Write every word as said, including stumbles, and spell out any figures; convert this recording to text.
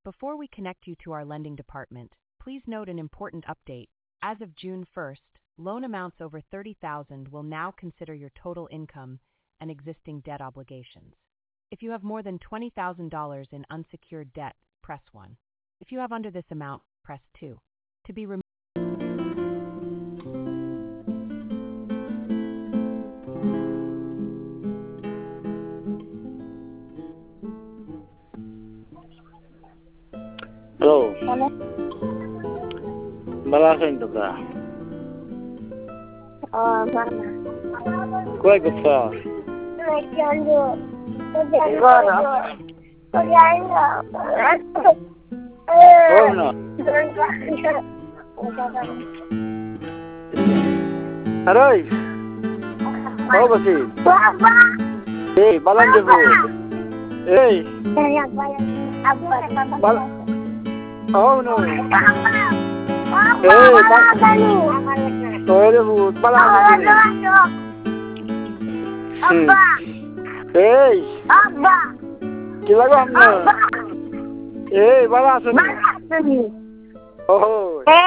Before we connect you to our lending department, please note an important update. As of June first, loan amounts over thirty thousand dollars will now consider your total income and existing debt obligations. If you have more than twenty thousand dollars in unsecured debt, press one. If you have under this amount, press two. To be removed. Hello. Hello. Malaking to ka. Oh, mama. Kuya ka pa. Kudyando. Kudyando. Kudyando. Oh no. Aray. Oh basi. Papa. Hey, balang jebo. Hey. Saya bayar. Apa papa? Bal. Oh no. Papa. Eh, Papa. bal. Oh jebo, balang jebo. Apa? Hey. Apa? Kilagam na. Apa? Eh, balang sini. Mana sini? Oh.